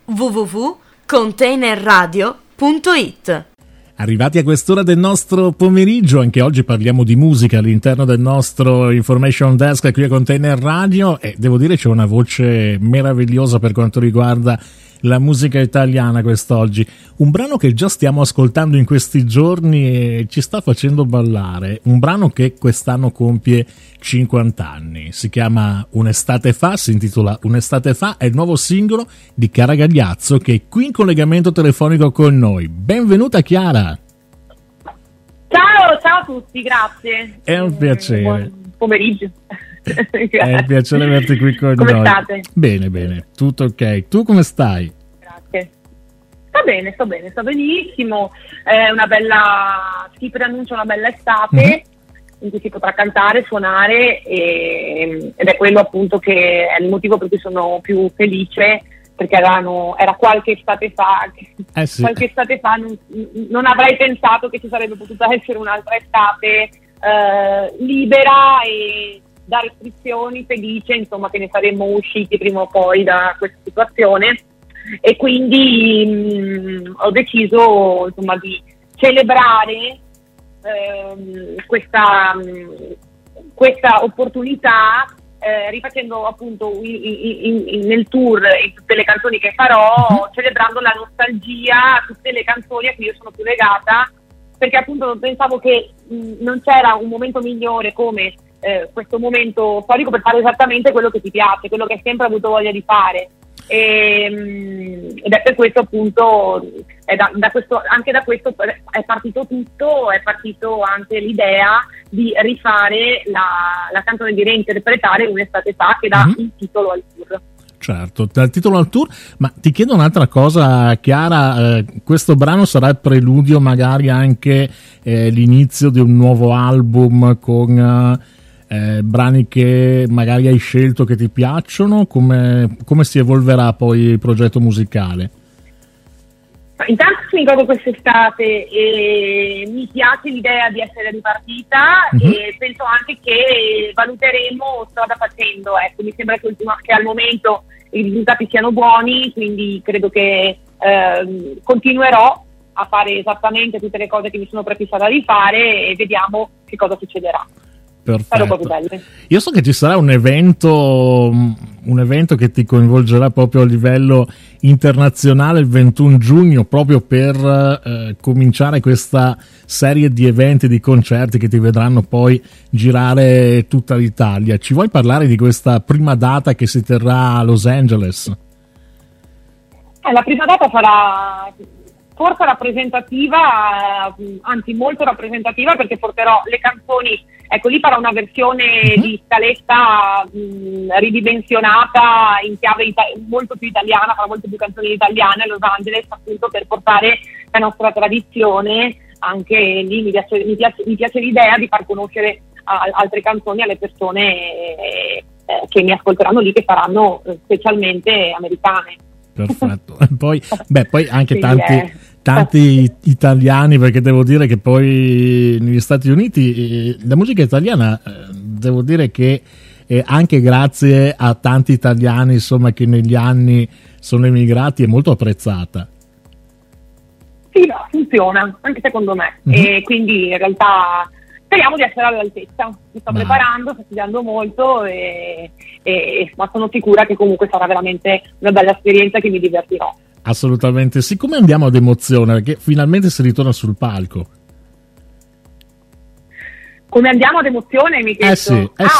www.containerradio.it. Arrivati a quest'ora del nostro pomeriggio, anche oggi parliamo di musica all'interno del nostro Information Desk qui a Container Radio, e devo dire c'è una voce meravigliosa per quanto riguarda la musica italiana quest'oggi. Un brano che già stiamo ascoltando in questi giorni e ci sta facendo ballare, un brano che quest'anno compie 50 anni, si chiama Un'estate fa, si intitola Un'estate fa, è il nuovo singolo di Chiara Gagliazzo che è qui in collegamento telefonico con noi. Benvenuta Chiara! Ciao a tutti, grazie. È un piacere. Buon pomeriggio. È un piacere averti qui con come noi. Come state? Bene, tutto ok. Tu come stai? Grazie. Sto benissimo. È una bella, si preannuncia una bella estate in cui si potrà cantare, suonare ed è quello appunto che è il motivo per cui sono più felice, perché era qualche estate fa, qualche estate fa non avrei pensato che ci sarebbe potuta essere un'altra estate libera e da restrizioni, felice, insomma, che ne saremmo usciti prima o poi da questa situazione, e quindi ho deciso, insomma, di celebrare questa opportunità, rifacendo appunto nel tour in tutte le canzoni che farò, celebrando la nostalgia, tutte le canzoni a cui io sono più legata, perché appunto pensavo che non c'era un momento migliore come questo momento storico per fare esattamente quello che ti piace, quello che hai sempre avuto voglia di fare, ed è per questo appunto anche da questo è partito tutto, è partito anche l'idea di rifare la canzone, di reinterpretare Un'estate fa, che dà il titolo al tour. Certo, dal titolo al tour, ma ti chiedo un'altra cosa Chiara, questo brano sarà il preludio, magari anche l'inizio di un nuovo album con brani che magari hai scelto che ti piacciono? Come si evolverà poi il progetto musicale? Intanto mi ricordo quest'estate e mi piace l'idea di essere ripartita, e penso anche che valuteremo strada facendo. Ecco, mi sembra che al momento i risultati siano buoni, quindi credo che continuerò a fare esattamente tutte le cose che mi sono prefissata di fare e vediamo che cosa succederà. Perfetto. Io so che ci sarà un evento che ti coinvolgerà proprio a livello internazionale il 21 giugno, proprio per cominciare questa serie di eventi, di concerti che ti vedranno poi girare tutta l'Italia. Ci vuoi parlare di questa prima data che si terrà a Los Angeles? La prima data sarà forse rappresentativa, anzi molto rappresentativa, perché porterò le canzoni, ecco, lì farò una versione di scaletta ridimensionata in chiave molto più italiana, farò molte più canzoni italiane a Los Angeles, appunto per portare la nostra tradizione. Anche lì mi piace l'idea di far conoscere altre canzoni alle persone che mi ascolteranno lì, che saranno specialmente americane. Perfetto. Poi anche tanti italiani, perché devo dire che poi negli Stati Uniti la musica italiana, devo dire che anche grazie a tanti italiani, insomma, che negli anni sono emigrati, è molto apprezzata. Sì, no, funziona, anche secondo me, e quindi in realtà speriamo di essere all'altezza. Mi sto preparando, sto studiando molto ma sono sicura che comunque sarà veramente una bella esperienza, che mi divertirò. Assolutamente sì. Come andiamo ad emozione? Perché finalmente si ritorna sul palco. Come andiamo ad emozione, mi chiedo? Sì. È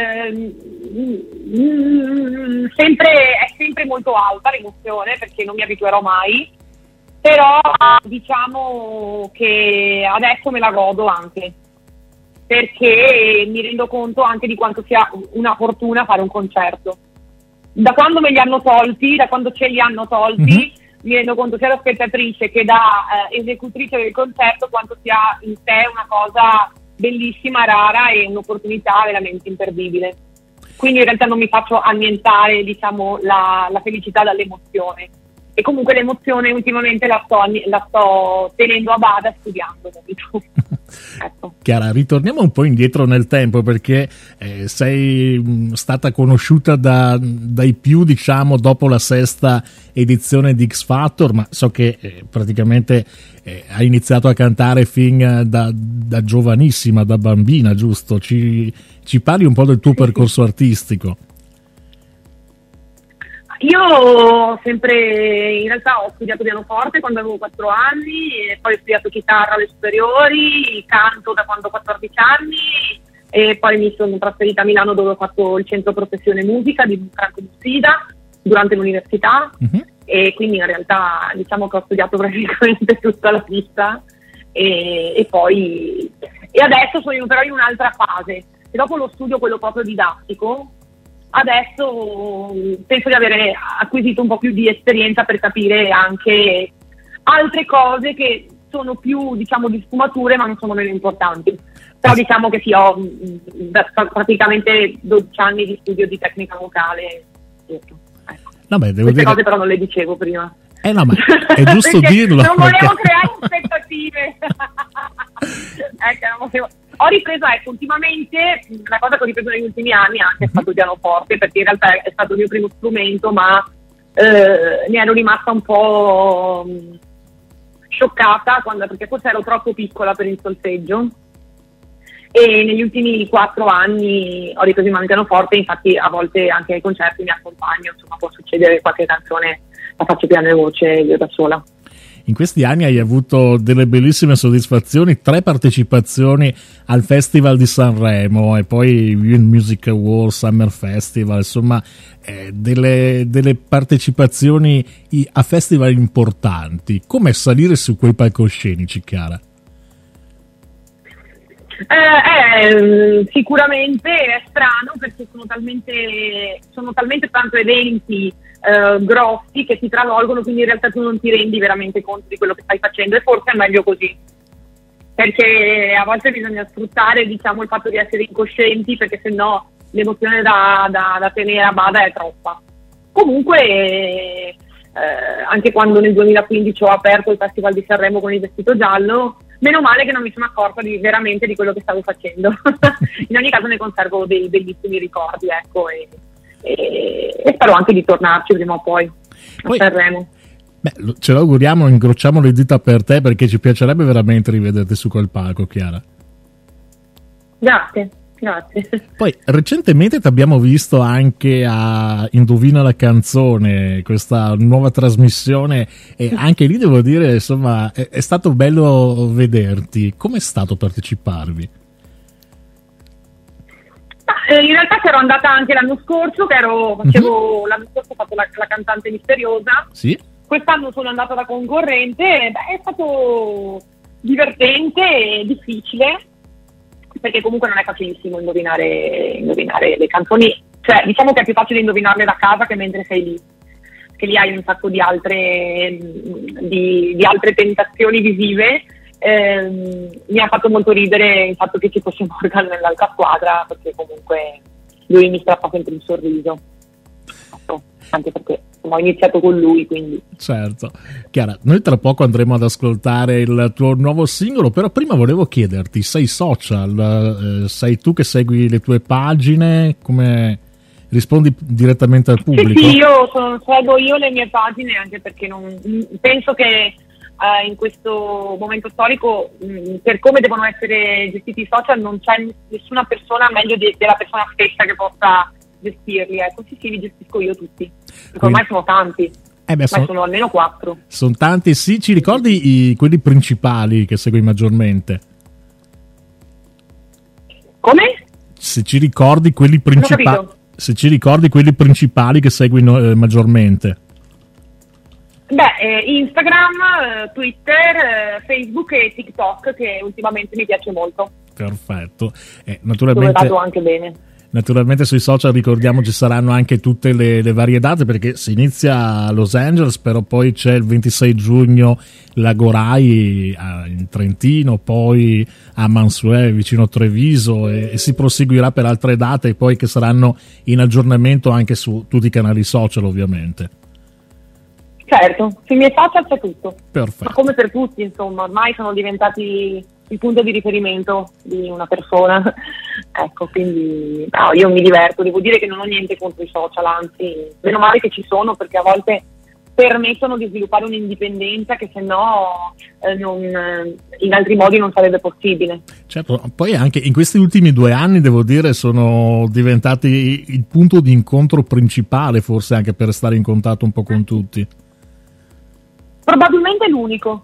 sempre molto alta l'emozione, perché non mi abituerò mai, però diciamo che adesso me la godo anche, perché mi rendo conto anche di quanto sia una fortuna fare un concerto. Da quando me li hanno tolti, da quando ce li hanno tolti, mi rendo conto sia da spettatrice che da esecutrice del concerto quanto sia in sé una cosa bellissima, rara e un'opportunità veramente imperdibile. Quindi in realtà non mi faccio annientare, diciamo, la felicità dall'emozione. E comunque l'emozione ultimamente la sto tenendo a bada studiando. Ecco. Chiara, ritorniamo un po' indietro nel tempo, perché sei stata conosciuta dai più, diciamo, dopo la 6ª edizione di X Factor, ma so che praticamente hai iniziato a cantare fin da giovanissima, da bambina, giusto? Ci parli un po' del tuo percorso artistico? Io sempre, in realtà ho studiato pianoforte quando avevo 4 anni, e poi ho studiato chitarra alle superiori, canto da quando ho 14 anni, e poi mi sono trasferita a Milano, dove ho fatto il centro professione musica di Franco Mussida durante l'università. E quindi in realtà diciamo che ho studiato praticamente tutta la vita, e adesso sono però in un'altra fase, e dopo lo studio quello proprio didattico. Adesso penso di avere acquisito un po' più di esperienza per capire anche altre cose che sono più, diciamo, di sfumature, ma non sono meno importanti. Però diciamo che sì, ho praticamente 12 anni di studio di tecnica vocale. Ecco. Queste cose però non le dicevo prima. No, ma è giusto dirlo. Non volevo creare aspettative. Ho ripreso, ultimamente, la cosa che ho ripreso negli ultimi anni anche è stato il pianoforte, perché in realtà è stato il mio primo strumento, ma ne ero rimasta un po' scioccata perché forse ero troppo piccola per il solfeggio, e negli ultimi 4 anni ho ripreso in mano il pianoforte. Infatti a volte anche ai concerti mi accompagno, insomma può succedere qualche canzone la faccio piano e voce io da sola. In questi anni hai avuto delle bellissime soddisfazioni, 3 partecipazioni al Festival di Sanremo e poi il Music Awards, Summer Festival, insomma delle partecipazioni a festival importanti. Come salire su quei palcoscenici, Chiara? Sicuramente è strano, perché sono talmente tanto eventi grossi che ti travolgono, quindi in realtà tu non ti rendi veramente conto di quello che stai facendo, e forse è meglio così, perché a volte bisogna sfruttare, diciamo, il fatto di essere incoscienti, perché sennò l'emozione da tenere a bada è troppa. Comunque anche quando nel 2015 ho aperto il Festival di Sanremo con il vestito giallo, meno male che non mi sono accorta veramente di quello che stavo facendo. In ogni caso ne conservo dei bellissimi ricordi, ecco, e spero anche di tornarci prima o poi a Sanremo. Ce lo auguriamo, incrociamo le dita per te, perché ci piacerebbe veramente rivederti su quel palco, Chiara. Grazie. Poi recentemente ti abbiamo visto anche a Indovina la canzone, questa nuova trasmissione, e anche lì devo dire, insomma, è stato bello vederti. Com'è stato parteciparvi? In realtà ero andata anche l'anno scorso, l'anno scorso ho fatto la cantante misteriosa. Sì. Quest'anno sono andata da concorrente, è stato divertente e difficile, perché comunque non è facilissimo indovinare le canzoni, cioè diciamo che è più facile indovinarle da casa che mentre sei lì, che lì hai un sacco di altre tentazioni visive. Mi ha fatto molto ridere il fatto che ci fosse Morgan nell'altra squadra, perché comunque lui mi strappa sempre il sorriso, anche perché ho iniziato con lui, quindi. Certo. Chiara, noi tra poco andremo ad ascoltare il tuo nuovo singolo, però prima volevo chiederti, sei social, sei tu che segui le tue pagine, come rispondi direttamente al pubblico? Sì, seguo io le mie pagine, anche perché non penso che in questo momento storico, per come devono essere gestiti i social, non c'è nessuna persona meglio della persona stessa che possa gestirli. Così li gestisco io tutti, perché ormai sono tanti. Sono almeno 4. Sono tanti, sì. Ci ricordi quelli principali che segui maggiormente? Come? Se ci ricordi quelli principali che segui maggiormente. Instagram, Twitter, Facebook e TikTok, che ultimamente mi piace molto. Perfetto. Naturalmente, dove vado anche bene. Naturalmente sui social, ricordiamo, ci saranno anche tutte le varie date, perché si inizia a Los Angeles, però poi c'è il 26 giugno l'Agorai in Trentino, poi a Mansuè vicino a Treviso, e si proseguirà per altre date poi che saranno in aggiornamento anche su tutti i canali social, ovviamente. Certo, sui miei social c'è tutto. Perfetto. Ma come per tutti, insomma, ormai sono diventati il punto di riferimento di una persona. Ecco, quindi no, io mi diverto, devo dire che non ho niente contro i social, anzi, meno male che ci sono, perché a volte permettono di sviluppare un'indipendenza che se no in altri modi non sarebbe possibile. Certo, poi anche in questi ultimi 2 anni, devo dire, sono diventati il punto di incontro principale, forse anche per stare in contatto un po' con tutti. Probabilmente l'unico.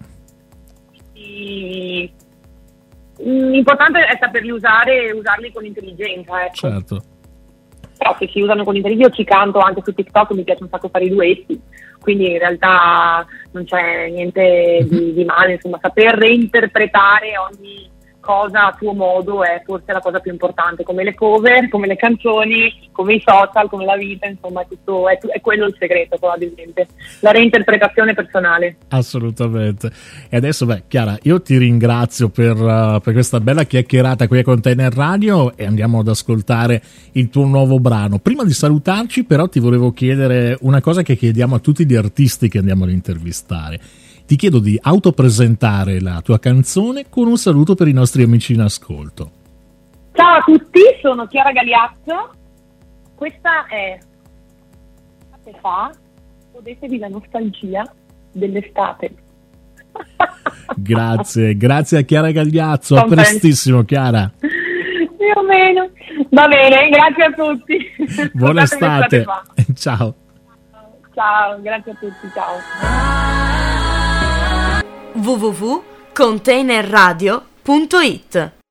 L'importante è saperli usare e usarli con intelligenza, ecco. Certo. Però se si usano con intelligenza, io ci canto anche su TikTok, mi piace un sacco fare i duetti, quindi in realtà non c'è niente di male, insomma, saper reinterpretare ogni cosa a tuo modo è forse la cosa più importante, come le cover, come le canzoni, come i social, come la vita, insomma è quello il segreto probabilmente, la reinterpretazione personale. Assolutamente. E adesso Chiara, io ti ringrazio per questa bella chiacchierata qui a Container Radio e andiamo ad ascoltare il tuo nuovo brano. Prima di salutarci però ti volevo chiedere una cosa che chiediamo a tutti gli artisti che andiamo ad intervistare. Ti chiedo di autopresentare la tua canzone con un saluto per i nostri amici in ascolto. Ciao a tutti, sono Chiara Gagliazzo. Questa è estate fa, godetevi la nostalgia dell'estate. Grazie a Chiara Gagliazzo, a prestissimo Chiara. Più o meno. Va bene, grazie a tutti. Buona estate. Ciao. Ciao, grazie a tutti, ciao. www.containerradio.it